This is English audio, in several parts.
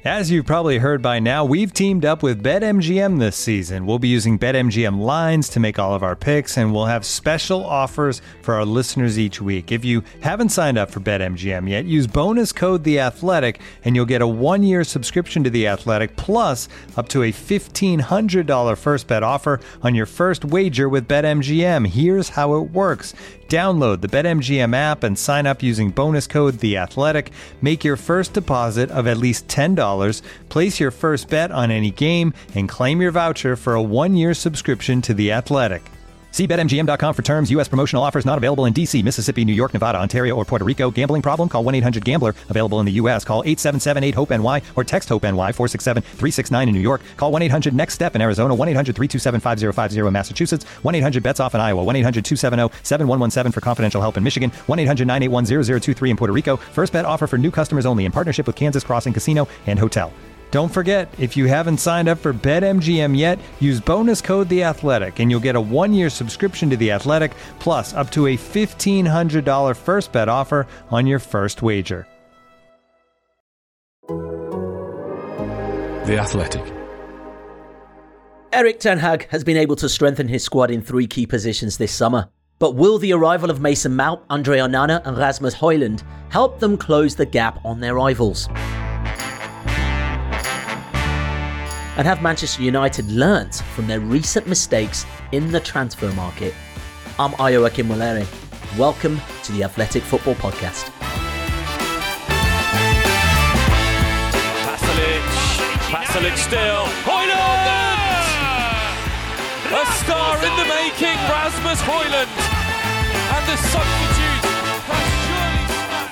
As you've probably heard by now, we've teamed up with BetMGM this season. We'll be using BetMGM lines to make all of our picks, and we'll have special offers for our listeners each week. If you haven't signed up for BetMGM yet, use bonus code The Athletic, and you'll get a 1-year subscription to The Athletic, plus up to a $1,500 first bet offer on your first wager with BetMGM. Here's how it works. Download the BetMGM app and sign up using bonus code The Athletic. Make your first deposit of at least $10. Place your first bet on any game and claim your voucher for a 1-year subscription to The Athletic. See BetMGM.com for terms. U.S. promotional offers not available in D.C., Mississippi, New York, Nevada, Ontario, or Puerto Rico. Gambling problem? Call 1-800-GAMBLER. Available in the U.S. Call 877-8-HOPE-NY or text HOPE-NY 467-369 in New York. Call 1-800-NEXT-STEP in Arizona. 1-800-327-5050 in Massachusetts. 1-800-BETS-OFF in Iowa. 1-800-270-7117 for confidential help in Michigan. 1-800-981-0023 in Puerto Rico. First bet offer for new customers only in partnership with Kansas Crossing Casino and Hotel. Don't forget, if you haven't signed up for BetMGM yet, use bonus code The Athletic, and you'll get a 1-year subscription to The Athletic, plus up to a $1,500 first bet offer on your first wager. The Athletic. Erik ten Hag has been able to strengthen his squad in 3 key positions this summer. But will the arrival of Mason Mount, Andre Onana and Rasmus Højlund help them close the gap on their rivals? And have Manchester United learnt from their recent mistakes in the transfer market? I'm Ayo Akinwolere. Welcome to the Athletic Football Podcast. Pasalic still. Højlund! A star in the making, Rasmus Højlund. And the substitute has surely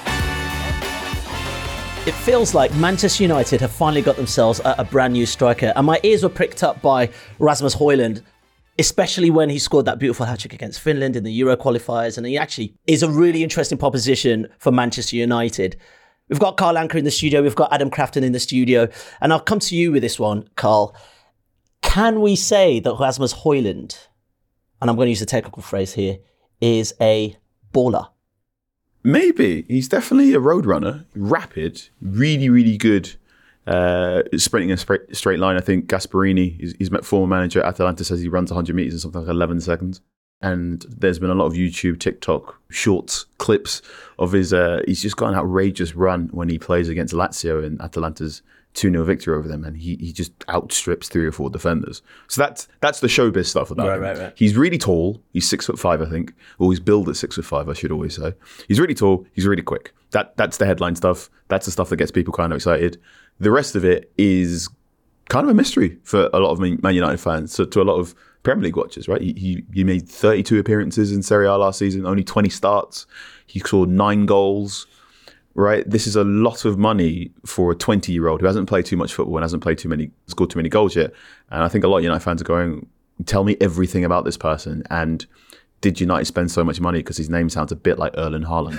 snapped. It feels like Manchester United have finally got themselves a brand new striker, and my ears were pricked up by Rasmus Højlund, especially when he scored that beautiful hat-trick against Finland in the Euro qualifiers, and he actually is a really interesting proposition for Manchester United. We've got Carl Anker in the studio, we've got Adam Crafton in the studio, and I'll come to you with this one, Carl. Can we say that Rasmus Højlund, and I'm going to use the technical phrase here, is a baller? Maybe. He's definitely a road runner. Rapid, really, really good. Sprinting a straight line. I think Gasperini, his former manager at Atalanta, says he runs 100 metres in something like 11 seconds. And there's been a lot of YouTube, TikTok, shorts, clips of his... he's just got an outrageous run when he plays against Lazio in Atalanta's 2-0 victory over them, and he just outstrips 3 or 4 defenders. So that's the showbiz stuff about him. Right. He's really tall. He's 6'5", I think. Or he's billed at 6'5", I should always say. He's really tall. He's really quick. That's the headline stuff. That's the stuff that gets people kind of excited. The rest of it is kind of a mystery for a lot of Man United fans, so to a lot of Premier League watchers, right? He made 32 appearances in Serie A last season, only 20 starts. He scored 9 goals. Right, this is a lot of money for a 20-year-old who hasn't played too much football and hasn't scored too many goals yet. And I think a lot of United fans are going, tell me everything about this person. And did United spend so much money because his name sounds a bit like Erling Haaland?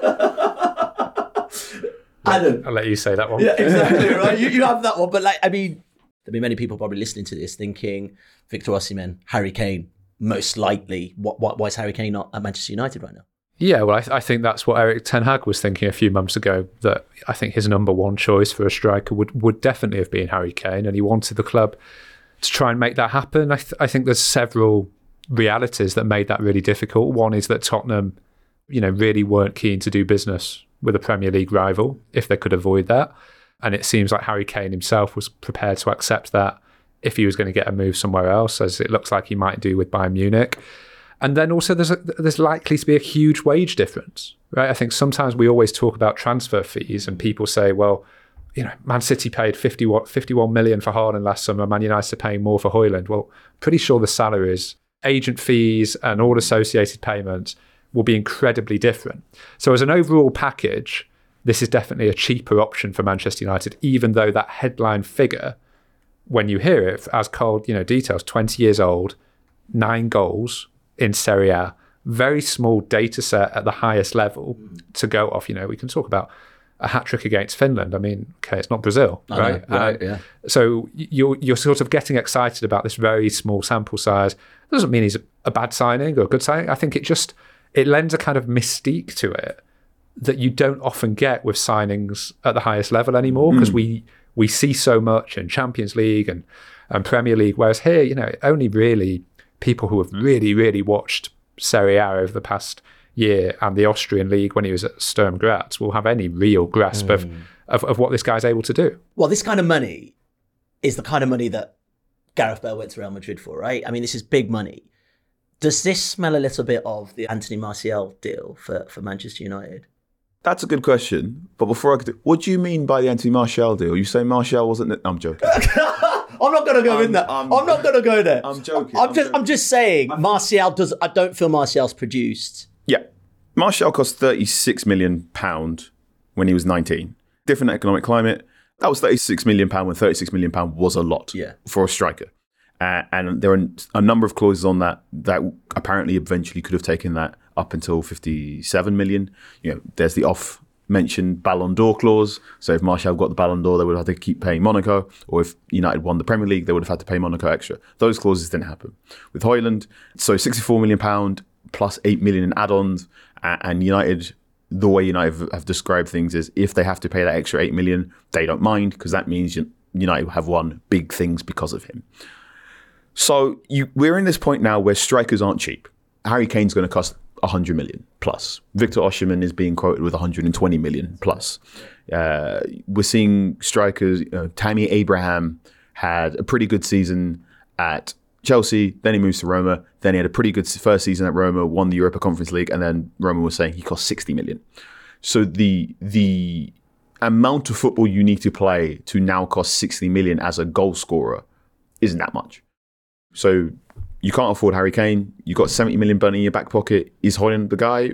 Adam, I'll let you say that one. Yeah, exactly, right? You have that one. But there'll be many people probably listening to this thinking, Victor Osimhen, Harry Kane, most likely. Why is Harry Kane not at Manchester United right now? Yeah, well, I think that's what Erik ten Hag was thinking a few months ago, that I think his number one choice for a striker would definitely have been Harry Kane, and he wanted the club to try and make that happen. I think there's several realities that made that really difficult. One is that Tottenham, really weren't keen to do business with a Premier League rival if they could avoid that. And it seems like Harry Kane himself was prepared to accept that if he was going to get a move somewhere else, as it looks like he might do with Bayern Munich. And then also there's likely to be a huge wage difference, right? I think sometimes we always talk about transfer fees and people say, well, Man City paid 51 million for Haaland last summer, Man United are paying more for Højlund. Well, pretty sure the salaries, agent fees and all associated payments will be incredibly different. So as an overall package, this is definitely a cheaper option for Manchester United, even though that headline figure, when you hear it, as Carl details, 20 years old, 9 goals in Serie A, very small data set at the highest level to go off. We can talk about a hat-trick against Finland. I mean, okay, it's not Brazil, right? Yeah. So you're sort of getting excited about this very small sample size. It doesn't mean he's a bad signing or a good signing. I think it lends a kind of mystique to it that you don't often get with signings at the highest level anymore, because we we see so much in Champions League and Premier League, whereas here, only really people who have really, really watched Serie A over the past year and the Austrian League when he was at Sturm Graz will have any real grasp of what this guy's able to do. Well, this kind of money is the kind of money that Gareth Bale went to Real Madrid for, right? I mean, this is big money. Does this smell a little bit of the Anthony Martial deal for Manchester United? That's a good question. But before I could, what do you mean by the Anthony Martial deal? You say Martial wasn't? I'm joking. I'm not going to go in there. I'm not going to go there. I'm joking. I'm just saying. Martial does. I don't feel Martial's produced. Yeah, Martial cost £36 million when he was 19. Different economic climate. That was £36 million when £36 million was a lot for a striker. And there are a number of clauses on that apparently eventually could have taken that up until 57 million. There's the off-mentioned Ballon d'Or clause. So if Martial got the Ballon d'Or, they would have to keep paying Monaco. Or if United won the Premier League, they would have had to pay Monaco extra. Those clauses didn't happen. With Højlund, so £64 million plus 8 million in add-ons. And United, the way United have described things is if they have to pay that extra 8 million, they don't mind because that means United have won big things because of him. So we're in this point now where strikers aren't cheap. Harry Kane's going to cost 100 million plus. Victor Osimhen is being quoted with 120 million plus. We're seeing strikers. Tammy Abraham had a pretty good season at Chelsea. Then he moves to Roma. Then he had a pretty good first season at Roma, won the Europa Conference League, and then Roma was saying he cost 60 million. So the amount of football you need to play to now cost 60 million as a goal scorer isn't that much. So you can't afford Harry Kane. You've got 70 million burning in your back pocket. Is Højlund the guy?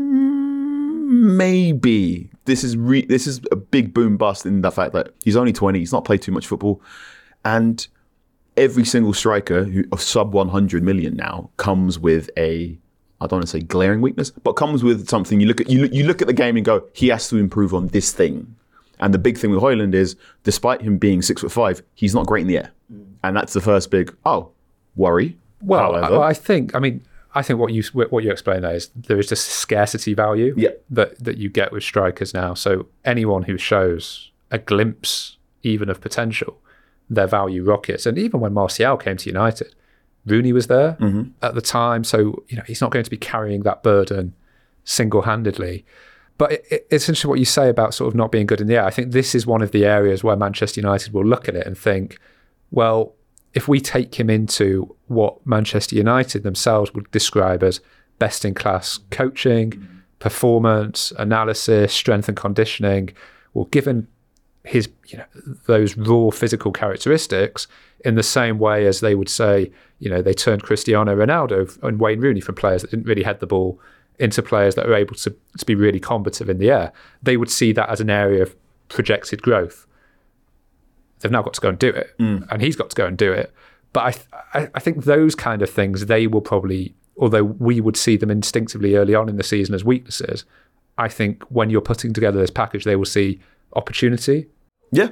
Maybe. This is a big boom bust in the fact that he's only 20. He's not played too much football. And every single striker of sub 100 million now comes with I don't want to say glaring weakness, but comes with something. You look at the game and go, he has to improve on this thing. And the big thing with Højlund is, despite him being 6'5", he's not great in the air. And that's the first big, worry. Well, I think what you explained there is just scarcity value that you get with strikers now. So anyone who shows a glimpse even of potential, their value rockets. And even when Martial came to United, Rooney was there at the time. So he's not going to be carrying that burden single-handedly. But it's interesting what you say about sort of not being good in the air. I think this is one of the areas where Manchester United will look at it and think, well, if we take him into what Manchester United themselves would describe as best-in-class coaching, performance, analysis, strength and conditioning, well, given his, those raw physical characteristics, in the same way as they would say, they turned Cristiano Ronaldo and Wayne Rooney from players that didn't really head the ball into players that are able to be really combative in the air, they would see that as an area of projected growth. They've now got to go and do it, and he's got to go and do it. But I think those kind of things, they will probably, although we would see them instinctively early on in the season as weaknesses, I think when you're putting together this package, they will see opportunity. Yeah.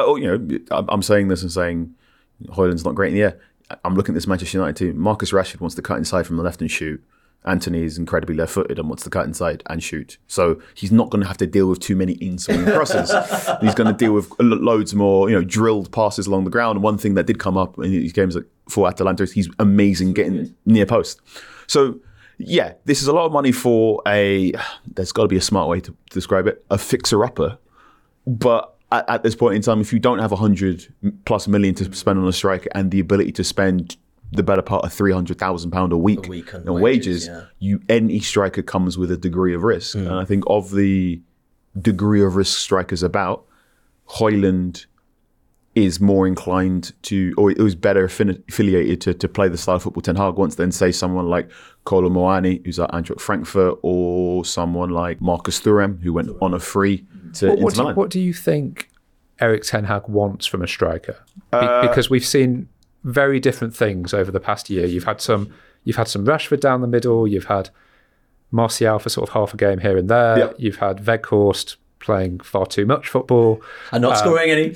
I'm saying this and saying Højlund's not great in the air. I'm looking at this Manchester United team. Marcus Rashford wants to cut inside from the left and shoot. Anthony is incredibly left-footed and wants to cut inside and shoot. So he's not going to have to deal with too many in-swing crosses. He's going to deal with loads more, drilled passes along the ground. And one thing that did come up in these games for Atalanta is he's amazing getting near post. So, yeah, this is a lot of money for there's got to be a smart way to describe it, a fixer-upper. But at this point in time, if you don't have 100+ million to spend on a striker and the ability to spend the better part of £300,000 a week on wages, any striker comes with a degree of risk. And I think of the degree of risk strikers about, Højlund is more inclined to, or it was better affiliated to play the style of football Ten Hag wants than say someone like Kolo Muani, who's at Eintracht Frankfurt, or someone like Marcus Thuram, who went on a free to Inter Milan. What do you think Erik Ten Hag wants from a striker? Because we've seen very different things over the past year. You've had some Rashford down the middle. You've had Martial for sort of half a game here and there. Yep. You've had Weghorst playing far too much football and not scoring any.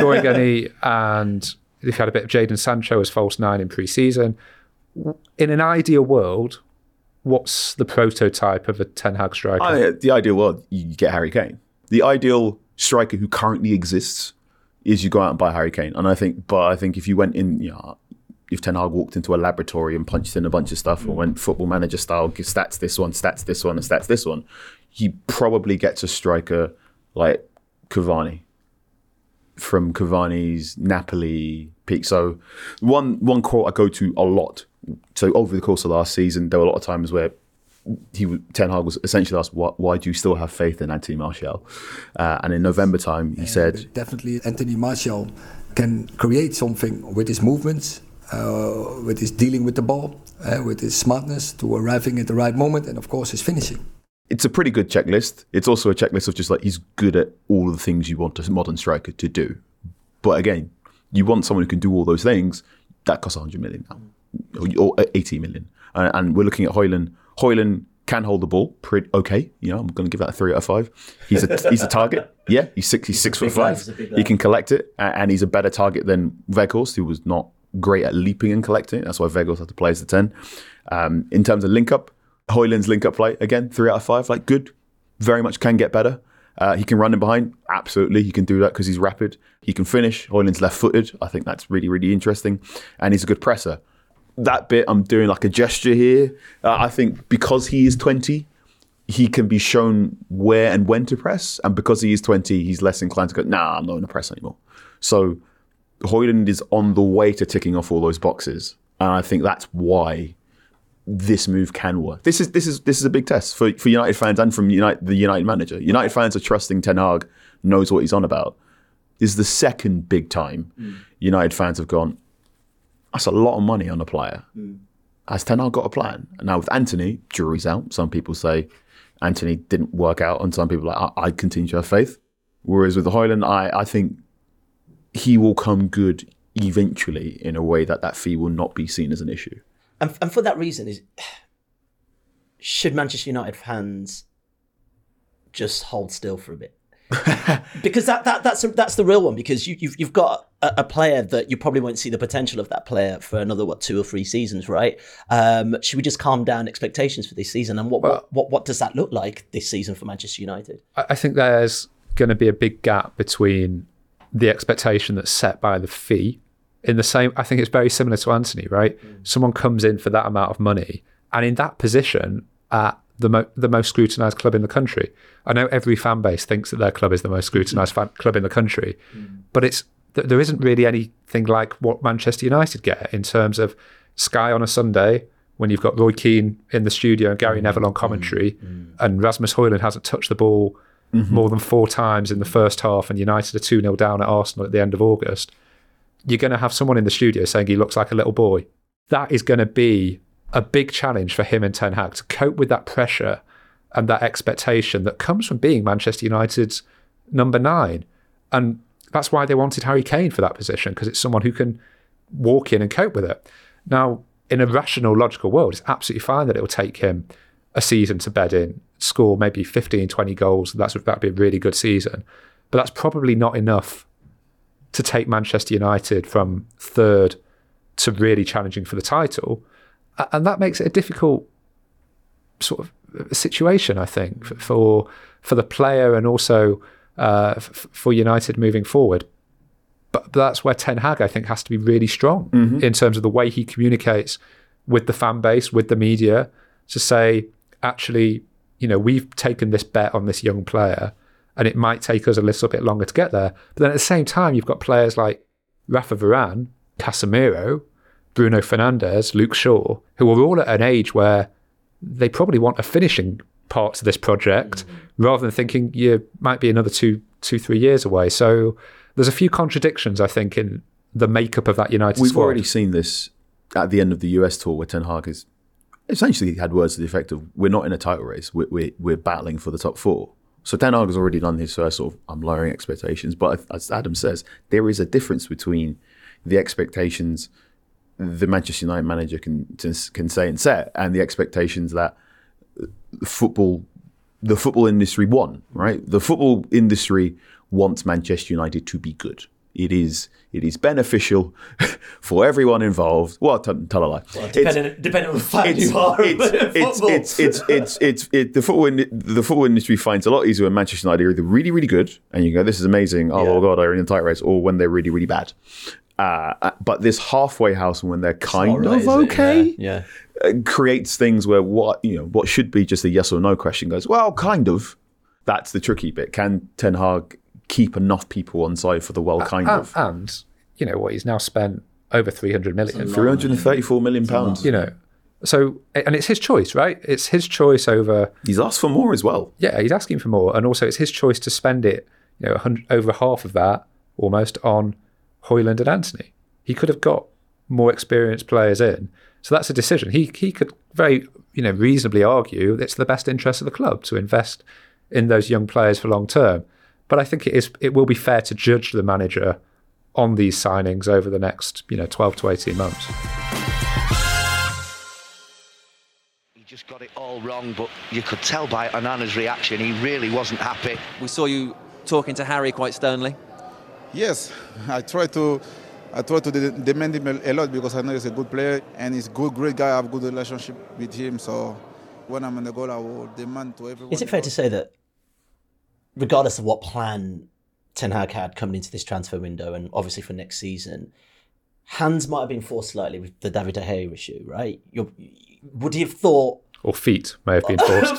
And you've had a bit of Jadon Sancho as false nine in pre-season. In an ideal world, what's the prototype of a Ten Hag striker? The ideal world, you get Harry Kane. The ideal striker who currently exists is you go out and buy Harry Kane. And I think if you went in, if Ten Hag walked into a laboratory and punched in a bunch of stuff or went football manager style, stats this one, and stats this one, he probably gets a striker like Cavani from Cavani's Napoli peak. So one quote I go to a lot. So over the course of last season, there were a lot of times where Ten Hag was essentially asked, why do you still have faith in Anthony Martial? And in November time, he said... Definitely Anthony Martial can create something with his movements, with his dealing with the ball, with his smartness to arriving at the right moment, and of course his finishing. It's a pretty good checklist. It's also a checklist of just like, he's good at all of the things you want a modern striker to do. But again, you want someone who can do all those things, that costs 100 million now, or 80 million. And we're looking at Højlund. Højlund can hold the ball pretty okay. I'm going to give that a 3 out of 5. He's a target. Yeah, he's 6'5". He can collect it, and he's a better target than Weghorst, who was not great at leaping and collecting it. That's why Weghorst had to play as the 10. In terms of link-up, Højlund's link-up play, again, 3 out of 5. Like, good. Very much can get better. He can run in behind. Absolutely, he can do that because he's rapid. He can finish. Højlund's left-footed. I think that's really, really interesting. And he's a good presser. That bit, I'm doing like a gesture here. I think because he is 20, he can be shown where and when to press. And because he is 20, he's less inclined to go, I'm not going to press anymore. So Højlund is on the way to ticking off all those boxes. And I think that's why this move can work. This is a big test for United fans and from the United manager. United fans are trusting Ten Hag knows what he's on about. This is the second big time United fans have gone, that's a lot of money on a player. Has Ten Hag got a plan? And now with Anthony, jury's out. Some people say Anthony didn't work out, and some people are like, I continue to have faith. Whereas with Højlund, I think he will come good eventually in a way that fee will not be seen as an issue. And for that reason, should Manchester United fans just hold still for a bit? Because that's the real one. Because you've got a player that you probably won't see the potential of that player for another 2 or 3 seasons, right? Should we just calm down expectations for this season? And what does that look like this season for Manchester United? I think there's going to be a big gap between the expectation that's set by the fee. I think it's very similar to Anthony, right? Someone comes in for that amount of money, and in that position at the most scrutinised club in the country. I know every fan base thinks that their club is the most scrutinised club in the country, but there isn't really anything like what Manchester United get in terms of Sky on a Sunday when you've got Roy Keane in the studio and Gary Neville on commentary, and Rasmus Højlund hasn't touched the ball more than 4 times in the first half, and United are 2-0 down at Arsenal at the end of August. You're going to have someone in the studio saying he looks like a little boy. That is going to be a big challenge for him and Ten Hag to cope with that pressure and that expectation that comes from being Manchester United's number 9. And that's why they wanted Harry Kane for that position, because it's someone who can walk in and cope with it. Now, in a rational, logical world, it's absolutely fine that it will take him a season to bed in, score maybe 15, 20 goals. That'd be a really good season. But that's probably not enough to take Manchester United from 3rd to really challenging for the title. And that makes it a difficult sort of situation, I think, for the player and also for United moving forward. But that's where Ten Hag, I think, has to be really strong in terms of the way he communicates with the fan base, with the media, to say, actually, we've taken this bet on this young player, and it might take us a little bit longer to get there. But then at the same time, you've got players like Rafa Varane, Casemiro, Bruno Fernandes, Luke Shaw, who are all at an age where they probably want a finishing part to this project, rather than thinking you might be another 2-3 years away. So there's a few contradictions, I think, in the makeup of that United squad. We've already seen this at the end of the US tour, where Ten Hag has essentially had words to the effect of, we're not in a title race, we're battling for the top 4. So Ten Hag has already done his first sort of, I'm lowering expectations. But as Adam says, there is a difference between the expectations the Manchester United manager can say and set, and the expectations that the football industry want, right? The football industry wants Manchester United to be good. It is beneficial for everyone involved. Well, tell a lie. Well, depending on the fan you are. The football industry finds it a lot easier when Manchester United are either really, really good, and you go, this is amazing, oh God, they're in the tight race, or when they're really, really bad. But this halfway house, when they're kind of okay, creates things where what should be just a yes or no question goes, well, kind of. That's the tricky bit. Can Ten Hag keep enough people on side for the well, kind of? And you know what? He's now spent over 300 million. 334 million pounds. You know, so, and it's his choice, right? It's his choice over. He's asked for more as well. Yeah, he's asking for more, and also it's his choice to spend it. You know, over half of that almost on Højlund and Antony. He could have got more experienced players in. So that's a decision. He could very reasonably argue that it's the best interest of the club to invest in those young players for long term. But I think it will be fair to judge the manager on these signings over the next 12 to 18 months. He just got it all wrong, but you could tell by Onana's reaction he really wasn't happy. We saw you talking to Harry quite sternly. Yes, I try to demand him a lot because I know he's a good player and he's good, great guy. I have a good relationship with him. So when I'm in the goal, I will demand to everyone. Is it fair to say that regardless of what plan Ten Hag had coming into this transfer window and obviously for next season, hands might have been forced slightly with the David De Gea issue, right? Would you have thought... Or feet may have been forced.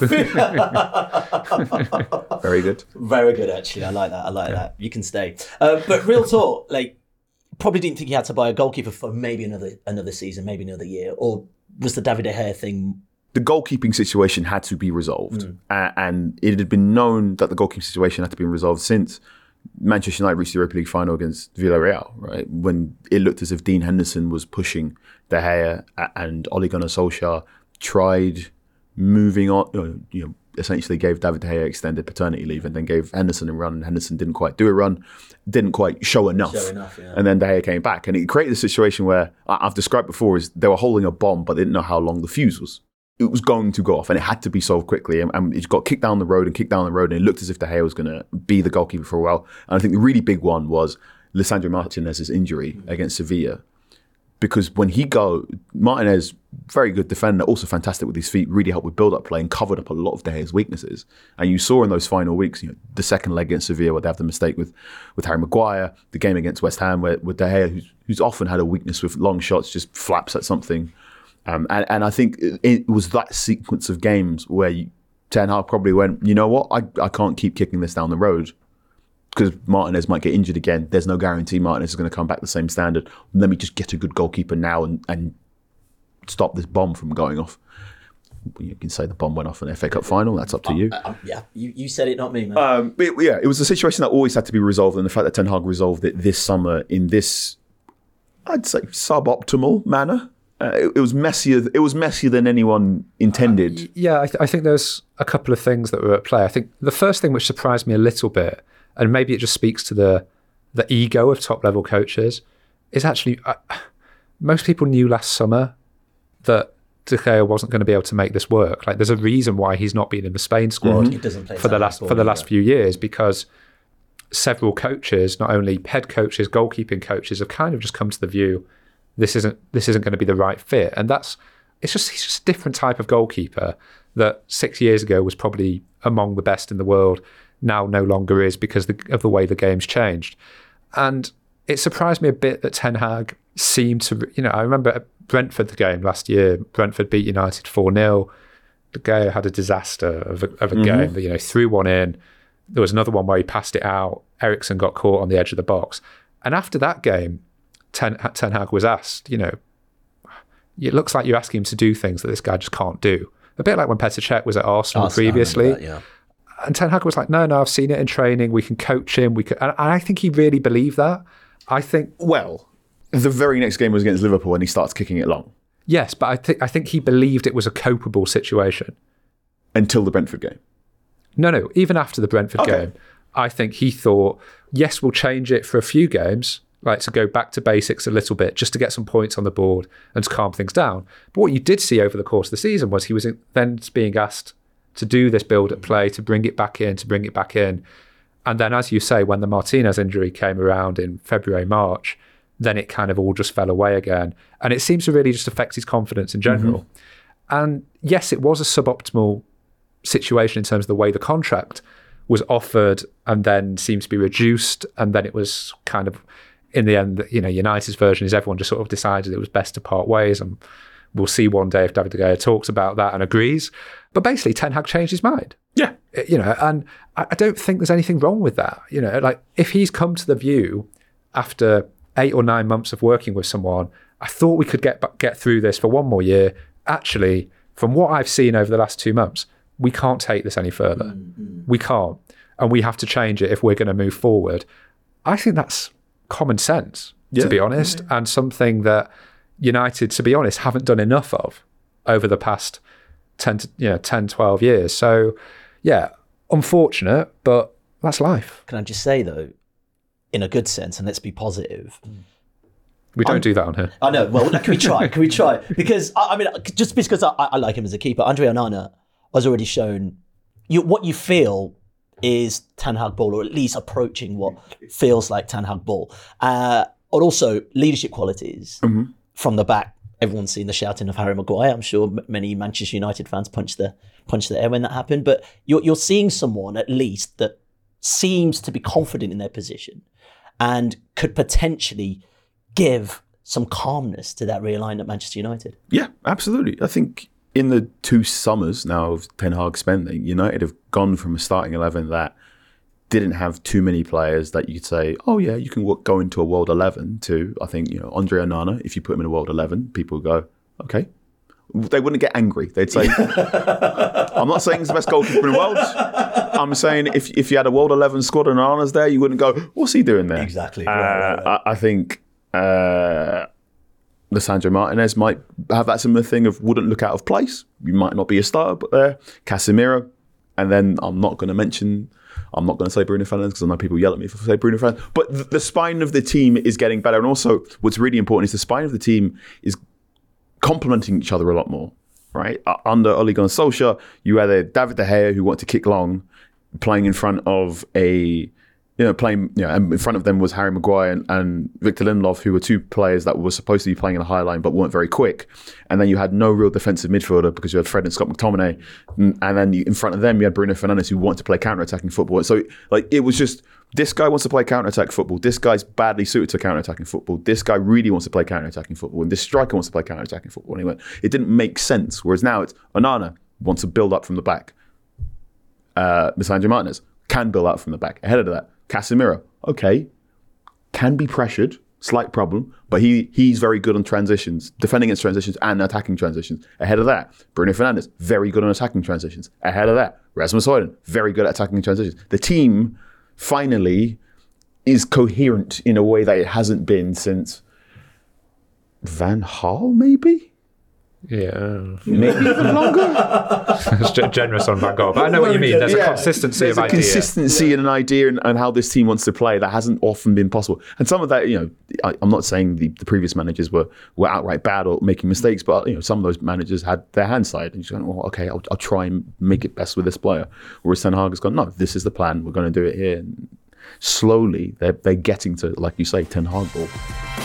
Very good. Very good, actually. I like that. You can stay. But real talk, probably didn't think he had to buy a goalkeeper for maybe another season, maybe another year. Or was the David De Gea thing... The goalkeeping situation had to be resolved. And it had been known that the goalkeeping situation had to be resolved since Manchester United reached the Europa League final against Villarreal, right? When it looked as if Dean Henderson was pushing De Gea and Ole Gunnar Solskjaer tried moving on, essentially gave David De Gea extended paternity leave and then gave Henderson a run, and Henderson didn't quite do a run, didn't quite show enough. And then De Gea came back. And it created a situation where, I've described before, is they were holding a bomb, but they didn't know how long the fuse was. It was going to go off and it had to be solved quickly. And it got kicked down the road, and it looked as if De Gea was going to be the goalkeeper for a while. And I think the really big one was Lisandro Martinez's injury against Sevilla. Because when Martinez, very good defender, also fantastic with his feet, really helped with build-up play and covered up a lot of De Gea's weaknesses. And you saw in those final weeks, the second leg against Sevilla where they have the mistake with Harry Maguire, the game against West Ham where De Gea, who's often had a weakness with long shots, just flaps at something. And I think it was that sequence of games where Ten Hag probably went, you know what, I can't keep kicking this down the road. Because Martinez might get injured again. There's no guarantee Martinez is going to come back the same standard. Let me just get a good goalkeeper now and stop this bomb from going off. You can say the bomb went off in the FA Cup final. That's up to you. You said it, not me, man. It was a situation that always had to be resolved. And the fact that Ten Hag resolved it this summer in this, I'd say, suboptimal manner. It was messier. It was messier than anyone intended. I think there's a couple of things that were at play. I think the first thing which surprised me a little bit, and maybe it just speaks to the ego of top-level coaches, is actually most people knew last summer that De Gea wasn't going to be able to make this work. There's a reason why he's not been in the Spain squad for the last few years, because several coaches, not only head coaches, goalkeeping coaches, have kind of just come to the view this isn't going to be the right fit, and he's just a different type of goalkeeper that 6 years ago was probably among the best in the world. Now no longer is because of the way the game's changed. And it surprised me a bit that Ten Hag seemed to, I remember at Brentford the game last year, Brentford beat United 4-0. De Gea had a disaster of a game, but threw one in. There was another one where he passed it out. Eriksen got caught on the edge of the box. And after that game, Ten Hag was asked, it looks like you're asking him to do things that this guy just can't do. A bit like when Petr Cech was at Arsenal previously. And Ten Hag was like, no, I've seen it in training. We can coach him. And I think he really believed that. Well, the very next game was against Liverpool and he starts kicking it long. Yes, but I think he believed it was a copable situation. Until the Brentford game? No. Even after the Brentford game, I think he thought, yes, we'll change it for a few games, to go back to basics a little bit, just to get some points on the board and to calm things down. But what you did see over the course of the season was he was then being asked to do this build-up play, to bring it back in. And then, as you say, when the Martinez injury came around in February, March, then it kind of all just fell away again. And it seems to really just affect his confidence in general. And yes, it was a suboptimal situation in terms of the way the contract was offered and then seemed to be reduced. And then it was kind of, in the end, United's version is everyone just sort of decided it was best to part ways. And we'll see one day if David De Gea talks about that and agrees. But basically, Ten Hag changed his mind. Yeah. And I don't think there's anything wrong with that. Like if he's come to the view after 8 or 9 months of working with someone, I thought we could get through this for one more year. Actually, from what I've seen over the last 2 months, we can't take this any further. We can't. And we have to change it if we're going to move forward. I think that's common sense, to be honest, and something that United, to be honest, haven't done enough of over the past 10, 12 years. So, yeah, unfortunate, but that's life. Can I just say, though, in a good sense, and let's be positive. We don't do that on here. I know. Well, can we try? Can we try? Because, I mean, just because I like him as a keeper, Andre Onana has already shown what you feel is Ten Hag ball, or at least approaching what feels like Ten Hag ball. And also leadership qualities from the back. Everyone's seen the shouting of Harry Maguire. I'm sure many Manchester United fans punched the air when that happened. But you're seeing someone at least that seems to be confident in their position and could potentially give some calmness to that realignment at Manchester United. Yeah, absolutely. I think in the 2 summers now of Ten Hag spending, United have gone from a starting 11 that didn't have too many players that you could say, oh yeah, you can go into a World 11 to, I think, Andre Onana, if you put him in a World 11, people would go, okay. They wouldn't get angry. They'd say, I'm not saying he's the best goalkeeper in the world. I'm saying if you had a World 11 squad and Onana's there, you wouldn't go, what's he doing there? Exactly. Right. I think Lisandro Martinez might have that similar thing of wouldn't look out of place. You might not be a starter, but there. Casemiro. And then I'm not going to say Bruno Fernandes because I know people yell at me if I say Bruno Fernandes. But the spine of the team is getting better. And also what's really important is the spine of the team is complementing each other a lot more, right? Under Ole Gunnar Solskjaer, you had a David De Gea who wanted to kick long, playing in front of and in front of them was Harry Maguire and Victor Lindelof, who were 2 players that were supposed to be playing in the high line but weren't very quick. And then you had no real defensive midfielder because you had Fred and Scott McTominay. And then in front of them, you had Bruno Fernandes, who wanted to play counter-attacking football. So it was just, this guy wants to play counter-attack football. This guy's badly suited to counter-attacking football. This guy really wants to play counter-attacking football. And this striker wants to play counter-attacking football. Anyway, it didn't make sense. Whereas now it's Onana wants to build up from the back. Lisandro Martinez can build up from the back. Ahead of that, Casemiro, okay, can be pressured, slight problem, but he's very good on transitions, defending against transitions and attacking transitions. Ahead of that, Bruno Fernandes, very good on attacking transitions. Ahead of that, Rasmus Højlund, very good at attacking transitions. The team finally is coherent in a way that it hasn't been since Van Gaal, maybe? Yeah. Maybe even longer. It's generous on Van Gaal, but I know what you mean. There's a consistency of idea. There's a consistency in an idea and how this team wants to play that hasn't often been possible. And some of that, I'm not saying the previous managers were outright bad or making mistakes, but some of those managers had their hand side and you're going, well, okay, I'll try and make it best with this player. Whereas Ten Hag has gone, no, this is the plan. We're going to do it here. And slowly, they're getting to, like you say, Ten Hag ball.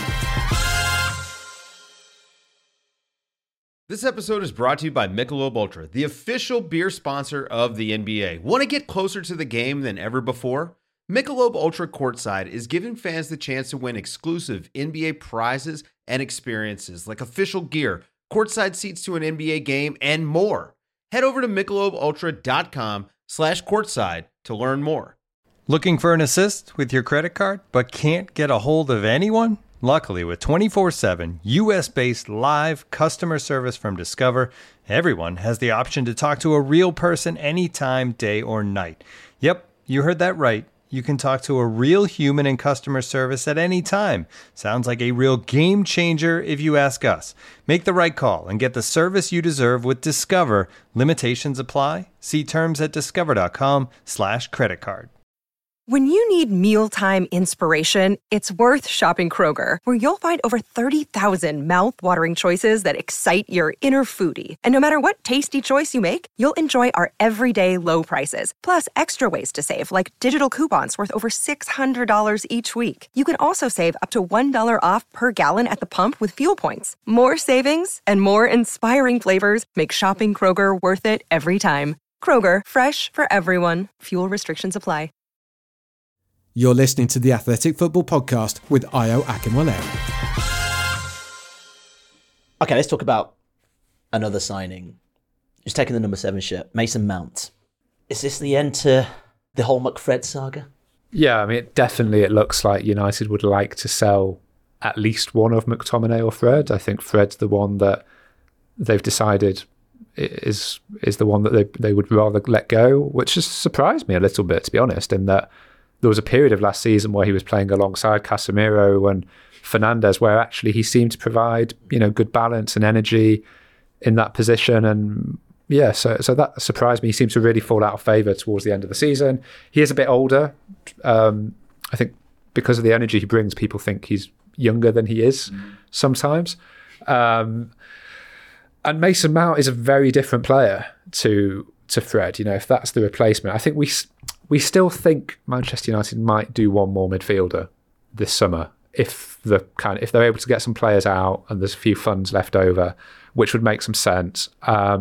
This episode is brought to you by Michelob Ultra, the official beer sponsor of the NBA. Want to get closer to the game than ever before? Michelob Ultra Courtside is giving fans the chance to win exclusive NBA prizes and experiences like official gear, courtside seats to an NBA game, and more. Head over to MichelobUltra.com/courtside to learn more. Looking for an assist with your credit card but can't get a hold of anyone? Luckily, with 24/7 US-based live customer service from Discover, everyone has the option to talk to a real person anytime, day or night. Yep, you heard that right. You can talk to a real human in customer service at any time. Sounds like a real game changer if you ask us. Make the right call and get the service you deserve with Discover. Limitations apply. See terms at discover.com/creditcard. When you need mealtime inspiration, it's worth shopping Kroger, where you'll find over 30,000 mouth-watering choices that excite your inner foodie. And no matter what tasty choice you make, you'll enjoy our everyday low prices, plus extra ways to save, like digital coupons worth over $600 each week. You can also save up to $1 off per gallon at the pump with fuel points. More savings and more inspiring flavors make shopping Kroger worth it every time. Kroger, fresh for everyone. Fuel restrictions apply. You're listening to the Athletic Football Podcast with Ayo Akinwale. Okay, let's talk about another signing. Who's taking the number 7 shirt? Mason Mount. Is this the end to the whole McFred saga? Yeah, I mean, it looks like United would like to sell at least one of McTominay or Fred. I think Fred's the one that they've decided is the one that they would rather let go, which has surprised me a little bit, to be honest, in that there was a period of last season where he was playing alongside Casemiro and Fernandes, where actually he seemed to provide, good balance and energy in that position. And yeah, so that surprised me. He seemed to really fall out of favour towards the end of the season. He is a bit older. I think because of the energy he brings, people think he's younger than he is sometimes. And Mason Mount is a very different player to Fred. If that's the replacement, I think we still think Manchester United might do one more midfielder this summer if they're able to get some players out and there's a few funds left over, which would make some sense.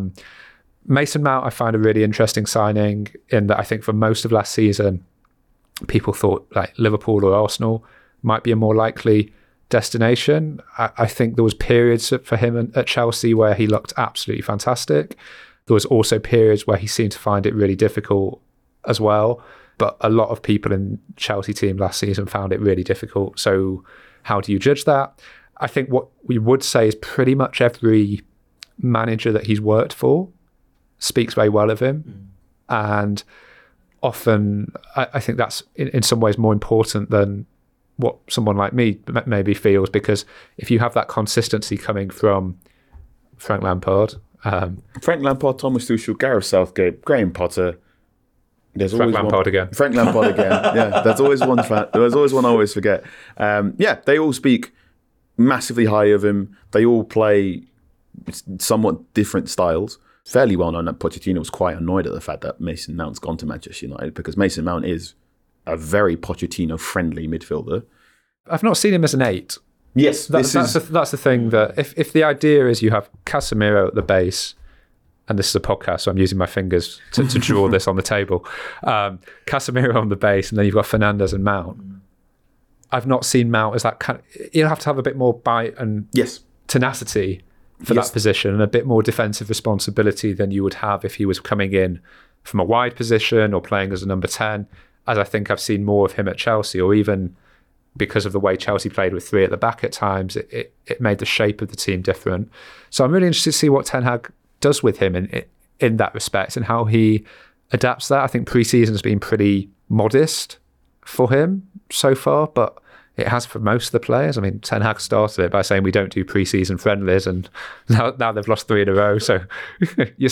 Mason Mount I find a really interesting signing in that I think for most of last season people thought like Liverpool or Arsenal might be a more likely destination. I think there was periods for him at Chelsea where he looked absolutely fantastic. There was also periods where he seemed to find it really difficult as well. But a lot of people in Chelsea team last season found it really difficult. So how do you judge that? I think what we would say is pretty much every manager that he's worked for speaks very well of him. And often I think that's in some ways more important than what someone like me maybe feels, because if you have that consistency coming from Frank Lampard, Thomas Tuchel, Gareth Southgate, Graham Potter, Frank Lampard again. Yeah, there's always one. There's always one I always forget. They all speak massively high of him. They all play somewhat different styles. Fairly well known that Pochettino was quite annoyed at the fact that Mason Mount's gone to Manchester United, because Mason Mount is a very Pochettino-friendly midfielder. I've not seen him as an 8. Yes, that's the thing, that if the idea is you have Casemiro at the base, and this is a podcast, so I'm using my fingers to draw this on the table, Casemiro on the base, and then you've got Fernandes and Mount. I've not seen Mount as that kind of, you'll have to have a bit more bite and tenacity for that position, and a bit more defensive responsibility than you would have if he was coming in from a wide position or playing as a number 10, as I think I've seen more of him at Chelsea, or even because of the way Chelsea played with 3 at the back at times, it made the shape of the team different. So I'm really interested to see what Ten Hag does with him in that respect and how he adapts that. I think pre-season has been pretty modest for him so far, but it has for most of the players. I mean, Ten Hag started it by saying we don't do pre-season friendlies, and now they've lost 3 in a row. So, it's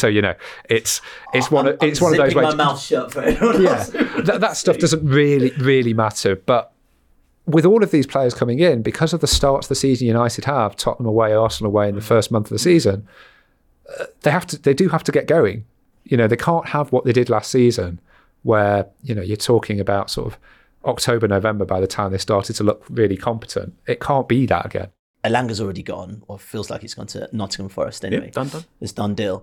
one of those ways. My mouth shut for everyone else. That stuff doesn't really matter. But with all of these players coming in, because of the start to the season United have, Tottenham away, Arsenal away in the first month of the season, they do have to get going. They can't have what they did last season, where you're talking about sort of October, November by the time they started to look really competent. It can't be that again. Elanga's already gone, or feels like he's gone to Nottingham Forest anyway. Done. It's done deal.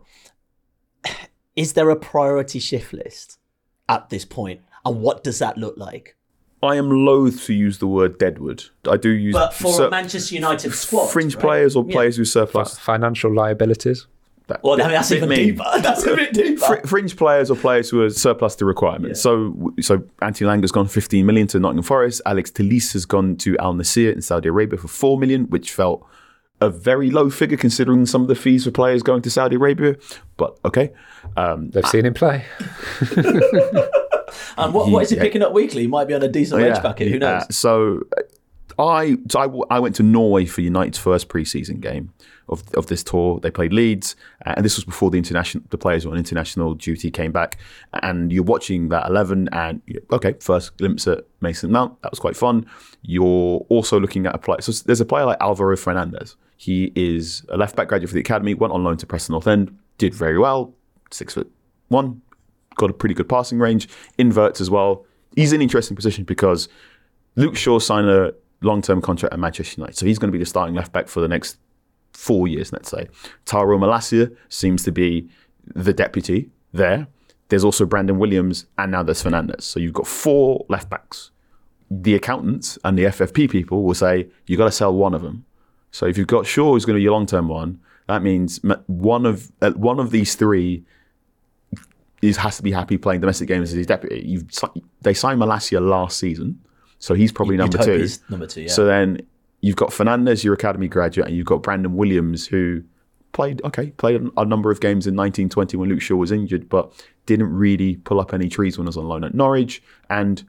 Is there a priority shift list at this point? And what does that look like? I am loath to use the word deadwood. I do use... But for a Manchester United squad, fringe players or players who surplus... Financial liabilities. That's even deeper. That's a bit deeper. Fringe players or players who are surplus to requirements. Yeah. So Anthony Elanga's gone 15 million to Nottingham Forest. Alex Telles has gone to Al Nassr in Saudi Arabia for 4 million, which felt a very low figure considering some of the fees for players going to Saudi Arabia. But okay. They've seen him play. And what is he picking up weekly? He might be on a decent wage packet. Who knows? So I went to Norway for United's first pre-season game of this tour. They played Leeds, and this was before the players who were on international duty came back. And you're watching that 11, and first glimpse at Mason Mount. That was quite fun. You're also looking at a player. So there's a player like Alvaro Fernandez. He is a left back graduate for the academy. Went on loan to Preston North End. Did very well. 6'1", got a pretty good passing range. Inverts as well. He's in an interesting position because Luke Shaw signed a long-term contract at Manchester United. So he's going to be the starting left-back for the next 4 years, let's say. Taro Malacia seems to be the deputy there. There's also Brandon Williams, and now there's Fernandez. So you've got 4 left-backs. The accountants and the FFP people will say, you've got to sell one of them. So if you've got Shaw, who's going to be your long-term one, that means one of these 3 has to be happy playing domestic games as his deputy. They signed Malacia last season. So he's probably number 2. He's number 2, yeah. So then you've got Fernandez, your academy graduate, and you've got Brandon Williams, who played a number of games in 1920 when Luke Shaw was injured, but didn't really pull up any trees when he was on loan at Norwich, and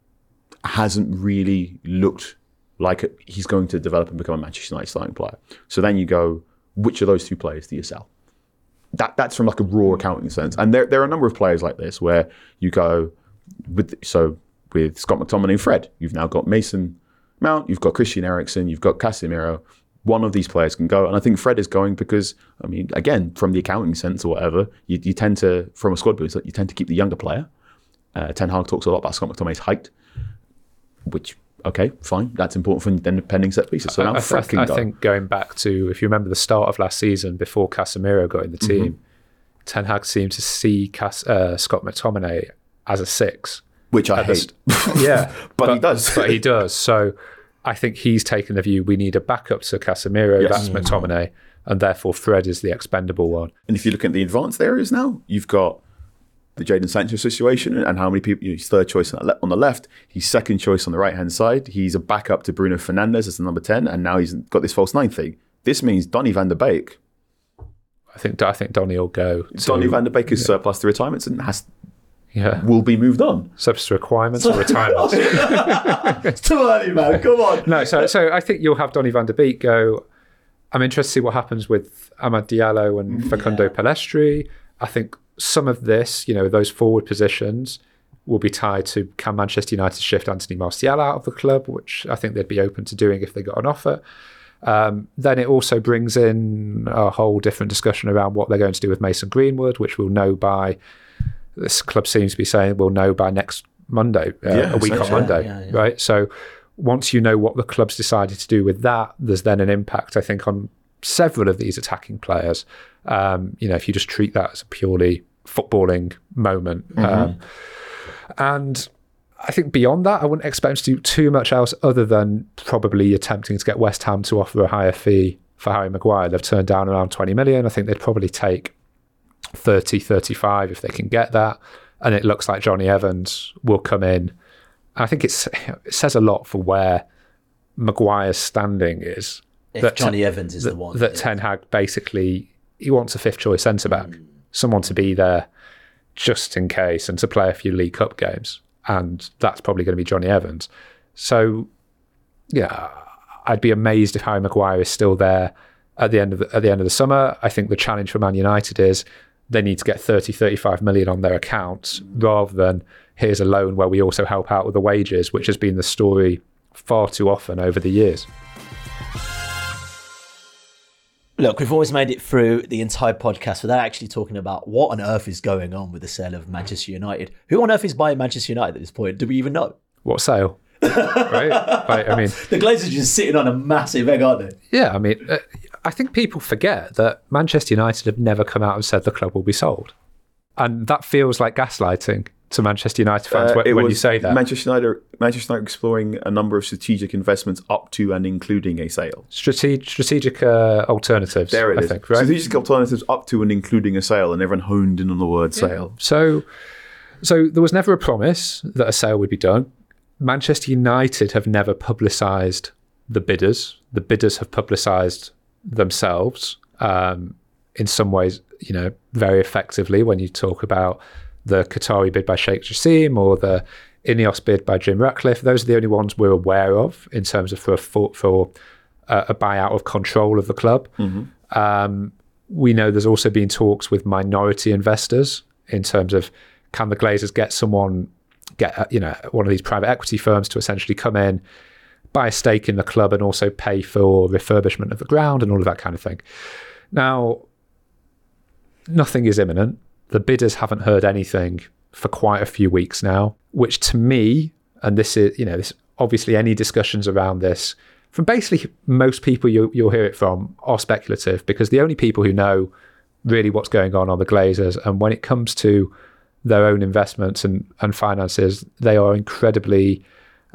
hasn't really looked like he's going to develop and become a Manchester United starting player. So then you go, which of those 2 players do you sell? That's from like a raw accounting sense. And there are a number of players like this where you go, with Scott McTominay and Fred, you've now got Mason Mount, you've got Christian Eriksen, you've got Casemiro. One of these players can go. And I think Fred is going because, I mean, again, from the accounting sense or whatever, you tend to, from a squad boost, you tend to keep the younger player. Ten Hag talks a lot about Scott McTominay's height, which, okay, fine. That's important for then pending set pieces. So now Fred can go. I think going back to, if you remember the start of last season, before Casemiro got in the team, Ten Hag seemed to see Scott McTominay as a 6. Which I hate. But he does. But he does. So I think he's taken the view we need a backup to Casemiro, that's McTominay, and therefore Fred is the expendable one. And if you look at the advanced areas now, you've got the Jadon Sancho situation and how many people, he's 3rd choice on the left, he's 2nd choice on the right-hand side, he's a backup to Bruno Fernandes as the number 10, and now he's got this false 9 thing. This means Donny van der Beek. I think Donny will go. Donny van der Beek is surplus to retirements and will be moved on. Substance requirements or retirements. It's too early, man. Come on. No, so I think you'll have Donny van der Beek go. I'm interested to see what happens with Amad Diallo and Facundo Pellistri. I think some of this, those forward positions will be tied to can Manchester United shift Anthony Martial out of the club, which I think they'd be open to doing if they got an offer. Then it also brings in a whole different discussion around what they're going to do with Mason Greenwood, which we'll know by... This club seems to be saying we'll know by next Monday, a week on Monday, right? So once you know what the club's decided to do with that, there's then an impact, I think, on several of these attacking players. If you just treat that as a purely footballing moment. And I think beyond that, I wouldn't expect them to do too much else other than probably attempting to get West Ham to offer a higher fee for Harry Maguire. They've turned down around 20 million. I think they'd probably take 30, 35 if they can get that. And it looks like Johnny Evans will come in. I think it says a lot for where Maguire's standing is. If Johnny Evans is the one. That Ten Hag basically, he wants a 5th choice centre-back. Someone to be there just in case and to play a few League Cup games. And that's probably going to be Johnny Evans. So, yeah, I'd be amazed if Harry Maguire is still there at the end of the summer. I think the challenge for Man United is they need to get 30, 35 million on their accounts rather than here's a loan where we also help out with the wages, which has been the story far too often over the years. Look, we've always made it through the entire podcast without actually talking about what on earth is going on with the sale of Manchester United. Who on earth is buying Manchester United at this point? Do we even know? What sale? Right? I mean, the Glazers are just sitting on a massive egg, aren't they? Yeah, I mean, I think people forget that Manchester United have never come out and said the club will be sold. And that feels like gaslighting to Manchester United fans when you say that. Manchester United exploring a number of strategic investments up to and including a sale. Strategic alternatives, there it is. I think, right? Strategic alternatives up to and including a sale, and everyone honed in on the word sale. So there was never a promise that a sale would be done. Manchester United have never publicised the bidders. The bidders have publicised themselves in some ways, very effectively when you talk about the Qatari bid by Sheikh Jassim or the Ineos bid by Jim Ratcliffe. Those are the only ones we're aware of in terms of for a buyout of control of the club. We know there's also been talks with minority investors in terms of, can the Glazers get one of these private equity firms to essentially come in, buy a stake in the club, and also pay for refurbishment of the ground and all of that kind of thing. Now, nothing is imminent. The bidders haven't heard anything for quite a few weeks now, which to me, and this is, this obviously any discussions around this from basically most people you'll hear it from are speculative, because the only people who know really what's going on are the Glazers. And when it comes to their own investments and finances, they are incredibly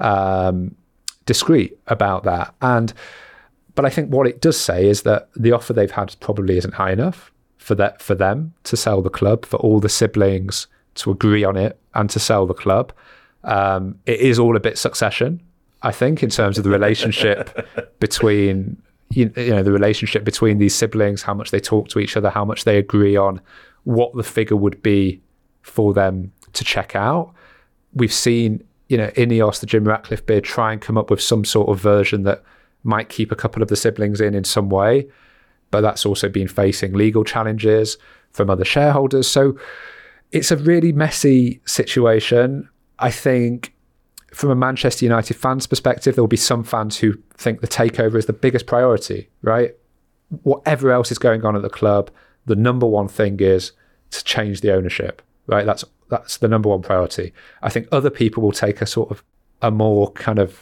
discreet about that. But I think what it does say is that the offer they've had probably isn't high enough for them to sell the club, for all the siblings to agree on it and to sell the club. It is all a bit Succession, I think, in terms of the relationship between the relationship between these siblings, how much they talk to each other, how much they agree on what the figure would be for them to check out. We've seen, Ineos, the Jim Ratcliffe bid, try and come up with some sort of version that might keep a couple of the siblings in some way, but that's also been facing legal challenges from other shareholders. So it's a really messy situation. I think from a Manchester United fans perspective, there will be some fans who think the takeover is the biggest priority, right? Whatever else is going on at the club, the number one thing is to change the ownership, right? That's the number one priority. I think other people will take a sort of a more kind of,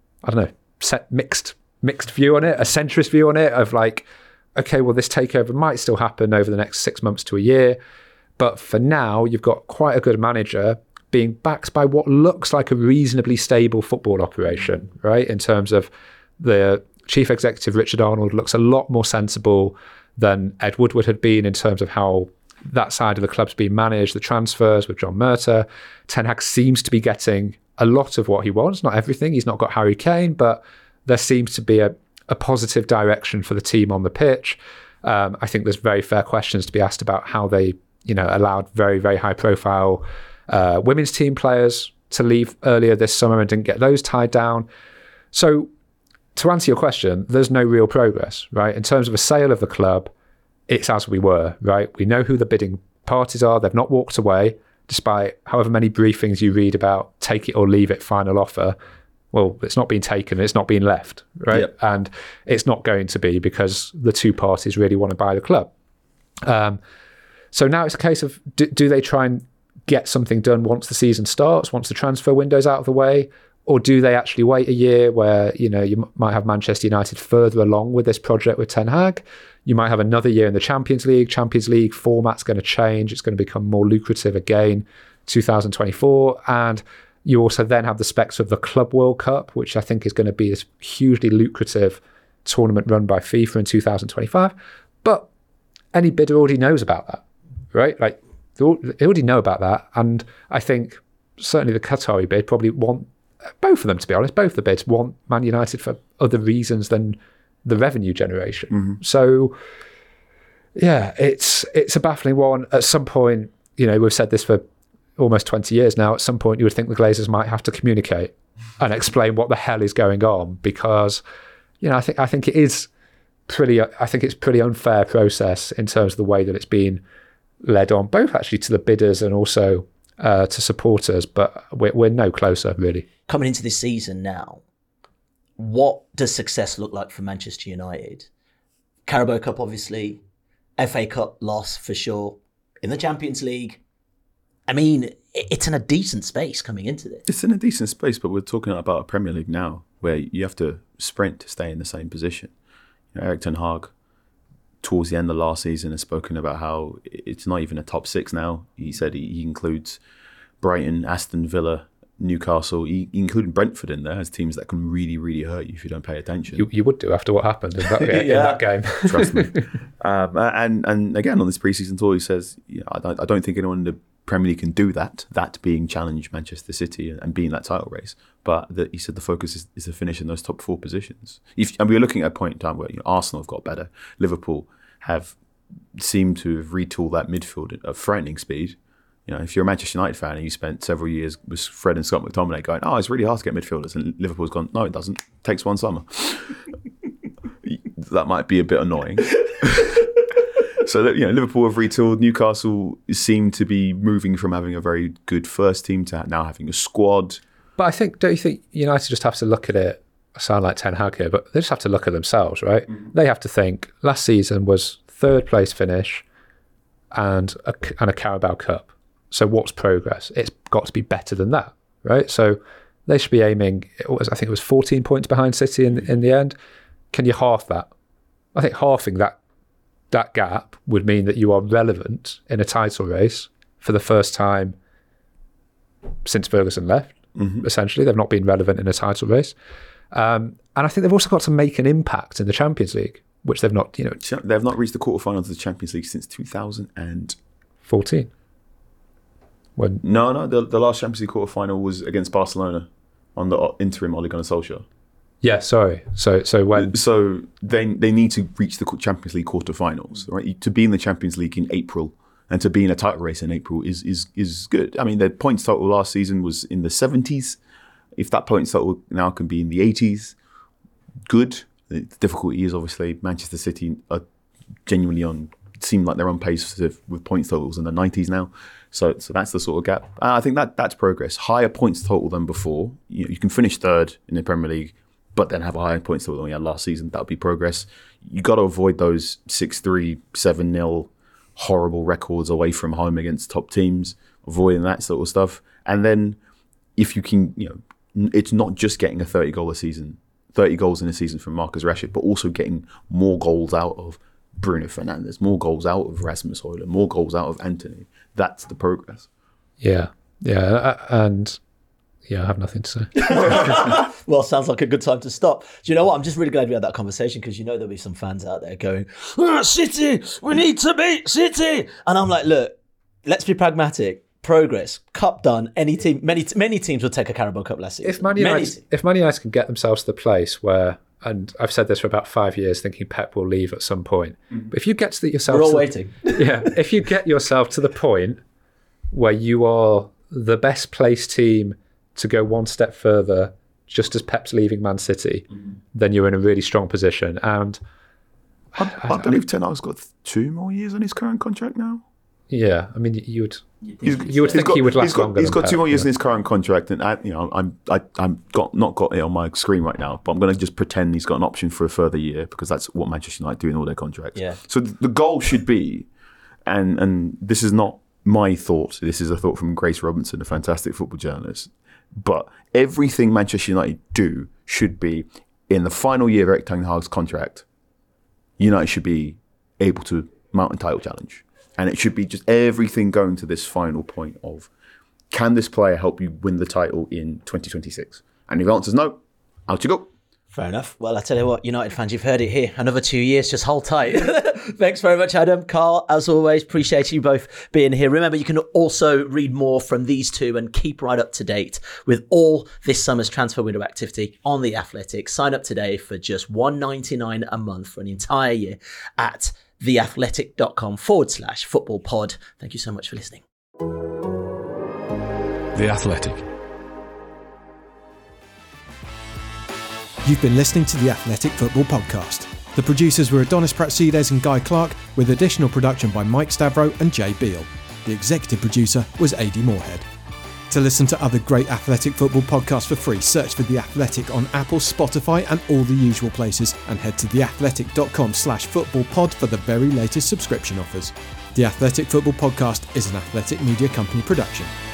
mixed view on it, a centrist view on it, of like, okay, well, this takeover might still happen over the next 6 months to a year, but for now, you've got quite a good manager being backed by what looks like a reasonably stable football operation, right? In terms of the chief executive, Richard Arnold, looks a lot more sensible than Ed Woodward had been in terms of how that side of the club's been managed, the transfers with John Murtough. Ten Hag seems to be getting a lot of what he wants, not everything. He's not got Harry Kane, but there seems to be a positive direction for the team on the pitch. I think there's very fair questions to be asked about how they, allowed very, very high profile women's team players to leave earlier this summer and didn't get those tied down. So to answer your question, there's no real progress, right? In terms of a sale of the club, it's as we were, right? We know who the bidding parties are. They've not walked away, despite however many briefings you read about take it or leave it final offer. Well, it's not been taken, it's not been left, right? Yep. And it's not going to be, because the two parties really want to buy the club. So now it's a case of, do they try and get something done once the season starts, once the transfer window's out of the way, or do they actually wait a year where, you might have Manchester United further along with this project with Ten Hag? You might have another year in the Champions League. Champions League format's going to change. It's going to become more lucrative again, 2024. And you also then have the specs of the Club World Cup, which I think is going to be this hugely lucrative tournament run by FIFA in 2025. But any bidder already knows about that, right? Like, they already know about that. And I think certainly the Qatari bid probably want, both of them, to be honest, both the bids want Man United for other reasons than the revenue generation. Mm-hmm. So, yeah, it's a baffling one. At some point, we've said this for almost 20 years now, at some point you would think the Glazers might have to communicate and explain what the hell is going on, because, I think it's pretty unfair process in terms of the way that it's been led on, both actually to the bidders and also to supporters, but we're no closer, really. Coming into this season now, what does success look like for Manchester United? Carabao Cup, obviously, FA Cup loss for sure, in the Champions League. I mean, it's in a decent space coming into this. It's in a decent space, but we're talking about a Premier League now where you have to sprint to stay in the same position. Erik ten Hag, towards the end of last season, has spoken about how it's not even a top six now. He said he includes Brighton, Aston Villa, Newcastle. He included Brentford in there as teams that can really, really hurt you if you don't pay attention. You would do after what happened in that, in that game. Trust me. And again, on this pre-season tour, he says, I don't think anyone in the Premier League can do that being challenge Manchester City and being that title race. But he said the focus is to finish in those top four positions. And we're looking at a point in time where Arsenal have got better. Liverpool have seemed to have retooled that midfield at frightening speed. You know, if you're a Manchester United fan and you spent several years with Fred and Scott McTominay going, it's really hard to get midfielders, and Liverpool's gone, no, it doesn't. It takes one summer. That might be a bit annoying. So that, Liverpool have retooled. Newcastle seem to be moving from having a very good first team to now having a squad. But don't you think United just have to look at it? I sound like Ten Hag here, but they just have to look at themselves, right? They have to think last season was 3rd place finish and a Carabao Cup. So what's progress? It's got to be better than that, right? So they should be aiming. I think it was 14 points behind City in the end. Can you half that? I think halving that gap would mean that you are relevant in a title race for the first time since Ferguson left. Essentially, they've not been relevant in a title race, and I think they've also got to make an impact in the Champions League, which they've not. They've not reached the quarterfinals of the Champions League since 2014. No, the last Champions League quarterfinal was against Barcelona on the interim Ole Gunnar Solskjaer. Yeah, sorry. So when they need to reach the Champions League quarterfinals, right? To be in the Champions League in April and to be in a title race in April is good. I mean, their points total last season was in the 70s. If that points total now can be in the 80s, good. The difficulty is obviously Manchester City are genuinely seem like they're on pace with points totals in the 90s now. So that's the sort of gap. I think that's progress. Higher points total than before. You can finish 3rd in the Premier League, but then have a higher points total than we had last season. That would be progress. You got to avoid those 6-3, 7-0 horrible records away from home against top teams, avoiding that sort of stuff. And then if you can, it's not just getting a 30 goals in a season from Marcus Rashford, but also getting more goals out of Bruno Fernandes, more goals out of Rasmus Højlund, more goals out of Anthony. That's the progress. Yeah. And I have nothing to say. Well, sounds like a good time to stop. Do you know what? I'm just really glad we had that conversation, because there'll be some fans out there going, City, we need to beat City. And I'm like, look, let's be pragmatic. Progress, cup done. Any team, many teams would take a Carabao Cup last season. If Man United can get themselves to the place where, and I've said this for about 5 years, thinking Pep will leave at some point. But if you get to yourself, we're all waiting. If you get yourself to the point where you are the best placed team to go one step further, just as Pep's leaving Man City, then you're in a really strong position. And I believe Ten Hag's got 2 more years on his current contract now. Yeah, I mean, you would think he would last longer. He's got Pep, 2 more years in his current contract, and I'm not got it on my screen right now, but I'm going to just pretend he's got an option for a further year, because that's what Manchester United do in all their contracts. Yeah. So the goal should be, and this is not my thought. This is a thought from Grace Robinson, a fantastic football journalist. But everything Manchester United do should be, in the final year of Erik ten Hag's contract, United should be able to mount a title challenge. And it should be just everything going to this final point of, can this player help you win the title in 2026? And if the answer is no, out you go. Fair enough. Well, I tell you what, United fans, you've heard it here. Another 2 years, just hold tight. Thanks very much, Adam. Carl, as always, appreciate you both being here. Remember, you can also read more from these two and keep right up to date with all this summer's transfer window activity on The Athletic. Sign up today for just $1.99 a month for an entire year at theathletic.com/footballpod. Thank you so much for listening. The Athletic. You've been listening to the Athletic Football Podcast. The producers were Adonis Pratsides and Guy Clark, with additional production by Mike Stavro and Jay Beale. The executive producer was Adi Moorhead. To listen to other great Athletic Football podcasts for free, search for The Athletic on Apple, Spotify and all the usual places, and head to theathletic.com/footballpod for the very latest subscription offers. The Athletic Football Podcast is an Athletic Media Company production.